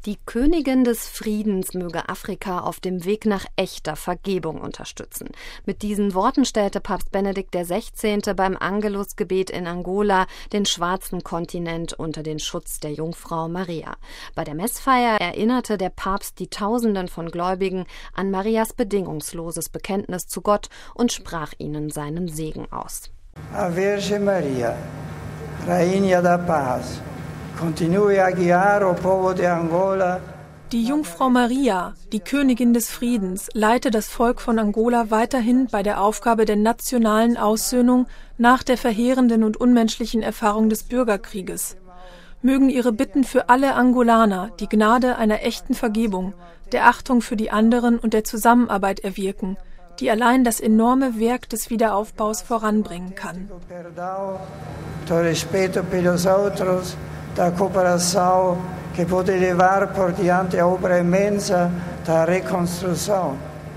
Die Königin des Friedens möge Afrika auf dem Weg nach echter Vergebung unterstützen. Mit diesen Worten stellte Papst Benedikt XVI. Beim Angelusgebet in Angola den schwarzen Kontinent unter den Schutz der Jungfrau Maria. Bei der Messfeier erinnerte der Papst die Tausenden von Gläubigen an Marias bedingungsloses Bekenntnis zu Gott und sprach ihnen seinen Segen aus. A Virgem Maria, Rainha da Paz, continue a guiar o povo de Angola. Die Jungfrau Maria, die Königin des Friedens, leite das Volk von Angola weiterhin bei der Aufgabe der nationalen Aussöhnung nach der verheerenden und unmenschlichen Erfahrung des Bürgerkrieges. Mögen ihre Bitten für alle Angolaner die Gnade einer echten Vergebung, der Achtung für die anderen und der Zusammenarbeit erwirken, die allein das enorme Werk des Wiederaufbaus voranbringen kann. Da cooperação que pode levar por diante a obra imensa da reconstrução.